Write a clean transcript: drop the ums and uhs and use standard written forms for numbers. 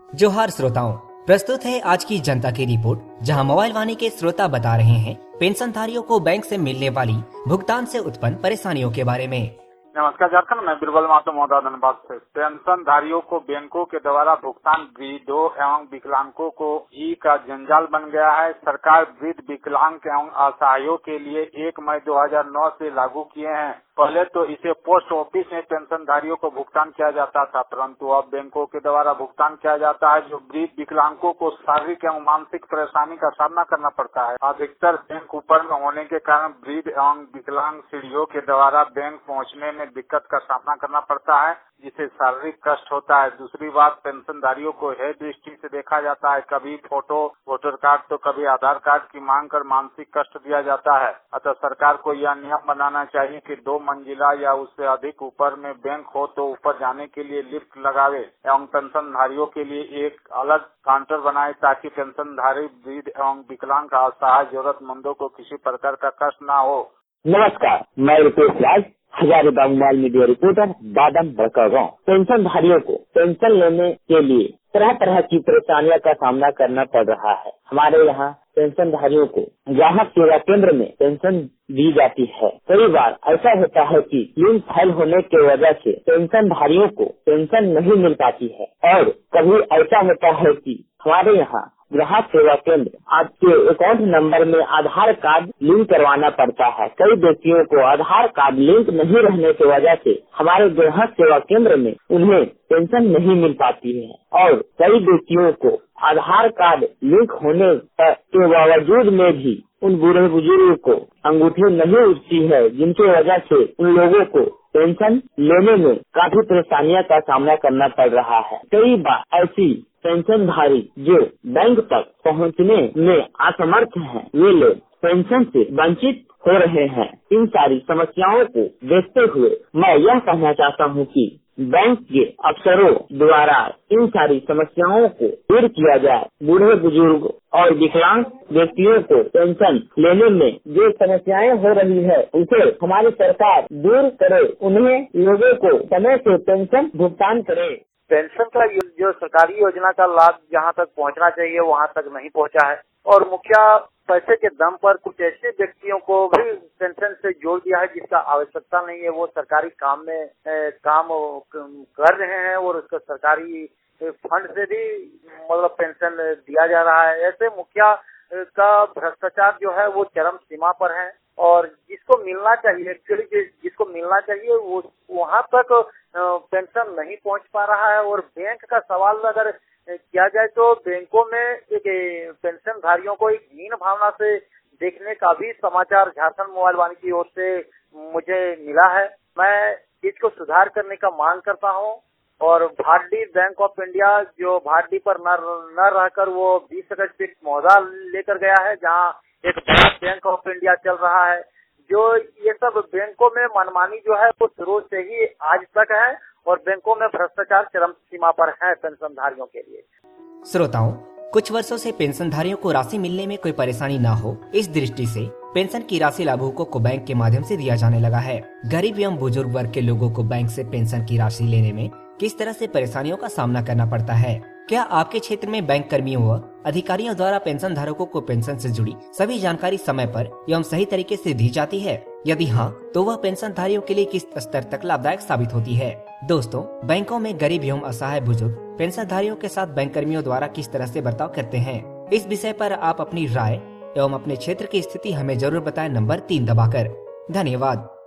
जोहार श्रोताओं, प्रस्तुत है आज की जनता की रिपोर्ट, जहां मोबाइल वाणी के श्रोता बता रहे हैं पेंशनधारियों को बैंक से मिलने वाली भुगतान से उत्पन्न परेशानियों के बारे में। नमस्कार झारखंड में बिरबल मातो महोदय धन्यवाद से पेंशनधारियों को बैंकों के द्वारा भुगतान वृद्धों एवं विकलांगों को ही का जंजाल बन गया है। सरकार वृद्ध विकलांग एवं असहायों के लिए 1 मई 2009 से लागू किए हैं। पहले तो इसे पोस्ट ऑफिस में पेंशनधारियों को भुगतान किया जाता था, परंतु अब बैंकों के द्वारा भुगतान किया जाता है, जो वृद्ध विकलांगों को शारीरिक एवं मानसिक परेशानी का सामना करना पड़ता है। अधिकतर बैंक ऊपर में होने के कारण वृद्ध एवं विकलांग सीढ़ियों के द्वारा बैंक पहुंचने में दिक्कत का सामना करना पड़ता है, जिससे शारीरिक कष्ट होता है। दूसरी बात, पेंशनधारियों को है दृष्टि से देखा जाता है, कभी फोटो, वोटर कार्ड तो कभी आधार कार्ड की मांग कर मानसिक कष्ट दिया जाता है। अतः सरकार को यह नियम बनाना चाहिए कि 2 मंजिला या उससे अधिक ऊपर में बैंक हो तो ऊपर जाने के लिए लिफ्ट लगावे एवं पेंशनधारियों के लिए एक अलग काउंटर बनाए, ताकि पेंशनधारी वृद्ध एवं विकलांग असहाय जरूरतमंदों को किसी प्रकार का कष्ट न हो। नमस्कार, मैं Ritesh Raj, Hazaribagh mobile media reporter, Badam Barkagaon. पेंशनधारियों को पेंशन लेने के लिए तरह तरह की परेशानियों का सामना करना पड़ रहा है। हमारे यहाँ पेंशनधारियों को ग्राहक सेवा केंद्र में पेंशन दी जाती है। कई बार ऐसा होता है कि लिंक फेल होने की वजह से पेंशनधारियों को पेंशन नहीं मिल पाती है, और कभी ऐसा होता है कि हमारे यहाँ ग्राहक सेवा केंद्र आपके अकाउंट नंबर में आधार कार्ड लिंक करवाना पड़ता है। कई व्यक्तियों को आधार कार्ड लिंक नहीं रहने की वजह से हमारे ग्राहक सेवा केंद्र में उन्हें पेंशन नहीं मिल पाती है, और कई व्यक्तियों को आधार कार्ड लिंक होने के बावजूद में भी उन बूढ़े बुजुर्ग को अंगूठी नहीं उठती है, जिनकी वजह से उन लोगों को पेंशन लेने में काफी परेशानियों का सामना करना पड़ रहा है। कई बार ऐसी पेंशनधारी जो बैंक तक पहुंचने में असमर्थ हैं, वे लोग पेंशन से वंचित हो रहे हैं। इन सारी समस्याओं को देखते हुए मैं यह कहना चाहता हूं कि बैंक के अफसरों द्वारा इन सारी समस्याओं को दूर किया जाए। बूढ़े बुजुर्ग और विकलांग व्यक्तियों को पेंशन लेने में जो समस्याएं हो रही है, उसे हमारी सरकार दूर करे, उन्हें लोगों को समय से पेंशन भुगतान करे। पेंशन का जो सरकारी योजना का लाभ जहां तक पहुंचना चाहिए वहां तक नहीं पहुंचा है, और मुखिया पैसे के दम पर कुछ ऐसे व्यक्तियों को भी पेंशन से जोड़ दिया है जिसका आवश्यकता नहीं है। वो सरकारी काम में काम कर रहे हैं और उसका सरकारी फंड से भी मतलब पेंशन दिया जा रहा है। ऐसे मुखिया का भ्रष्टाचार जो है वो चरम सीमा पर है, और जिसको मिलना चाहिए, एक्चुअली जिसको मिलना चाहिए वो वहां तक पेंशन नहीं पहुंच पा रहा है। और बैंक का सवाल अगर किया जाए तो बैंकों में एक पेंशनधारियों को एक हीन भावना से देखने का भी समाचार झारखंड मोबाइल वाणी की ओर से मुझे मिला है। मैं इसको सुधार करने का मांग करता हूं, और भारतीय बैंक ऑफ इंडिया जो भारतीय पर न रहकर वो 20 अगस्त एक मौदा लेकर गया है, जहां एक बड़ा बैंक ऑफ इंडिया चल रहा है। जो ये सब बैंकों में मनमानी जो है वो शुरू से ही आज तक है, और बैंकों में भ्रष्टाचार चरम सीमा पर है पेंशनधारियों के लिए। श्रोताओं, कुछ वर्षों से पेंशनधारियों को राशि मिलने में कोई परेशानी न हो, इस दृष्टि से पेंशन की राशि लाभुकों को बैंक के माध्यम से दिया जाने लगा है। गरीब एवं बुजुर्ग वर्ग के लोगों को बैंक से पेंशन की राशि लेने में किस तरह से परेशानियों का सामना करना पड़ता है? क्या आपके क्षेत्र में बैंक कर्मियों व अधिकारियों द्वारा पेंशन धारकों को पेंशन से जुड़ी सभी जानकारी समय पर एवं सही तरीके से दी जाती है? यदि हाँ, तो वह पेंशनधारियों के लिए किस स्तर तक लाभदायक साबित होती है? दोस्तों, बैंकों में गरीब एवं असहाय बुजुर्ग पेंशनधारियों के साथ बैंक कर्मियों द्वारा किस तरह से बर्ताव करते हैं? इस विषय पर आप अपनी राय एवं अपने क्षेत्र की स्थिति हमें जरूर बताएं नंबर 3 दबाकर। धन्यवाद।